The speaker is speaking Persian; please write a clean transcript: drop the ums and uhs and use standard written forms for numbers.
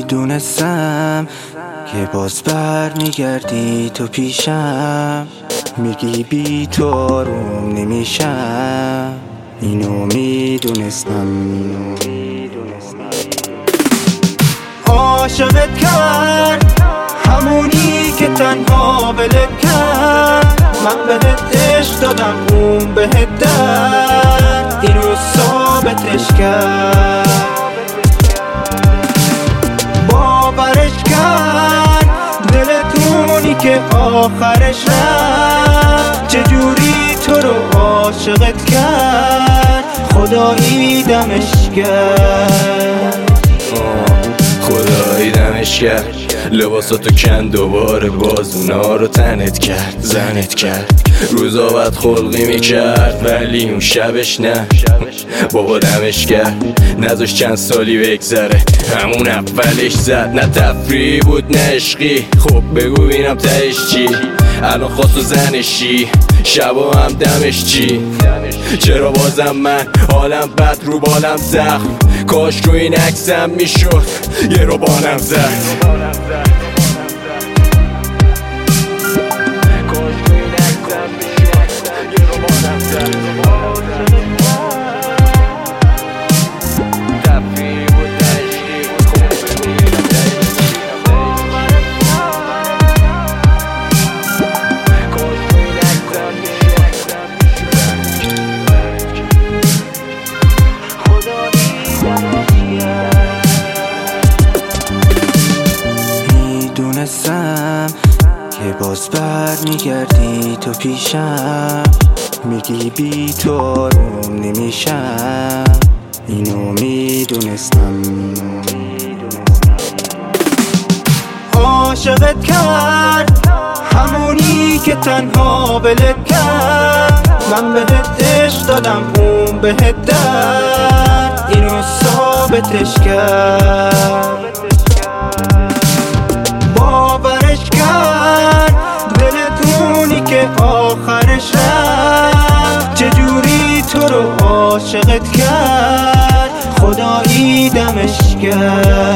میدونستم که باز برمیگردی تو پیشم، میگی بی تو آروم نمیشم. اینو میدونستم. عاشقت کرد همونی که تنها ولت کرد، من بهت عشق دادم اون بهت درد، اینو ثابتش کرد. باورش کرد دلتونی که آخرش رفت، چجوری تو رو عاشقت کرد، خدایی دمش کرد. خدایی دمش کرد. لباساتو کن دوباره باز اونا رو تنت کرد، زنت کرد. روزا بعد خلقی میکرد ولی اون شبش نه. بابا دمش کرد نذاش چند سالی بگذره، همون اولش زد. نه تفریح بود نه عشقی، خب بگو بینم تهش چی. الان خواست و زنشی، شبا هم دمش چی. چرا بازم من حالم بد رو بالم زخم، کاش رو این عکسم میشد یه رو بانم زد. میدونستم که باز برمیگردی تو پیشم، میگی بی تو آروم نمیشم. اینو میدونستم. عاشقت کرد همونی که تنها ولت کرد، من بهت عشق دادم اون بهت درد، اینو ثابتش کرد. باورش کرد دلتونی که آخرش رفت، چجوری تو رو عاشقت کرد، خدایی دمش کرد.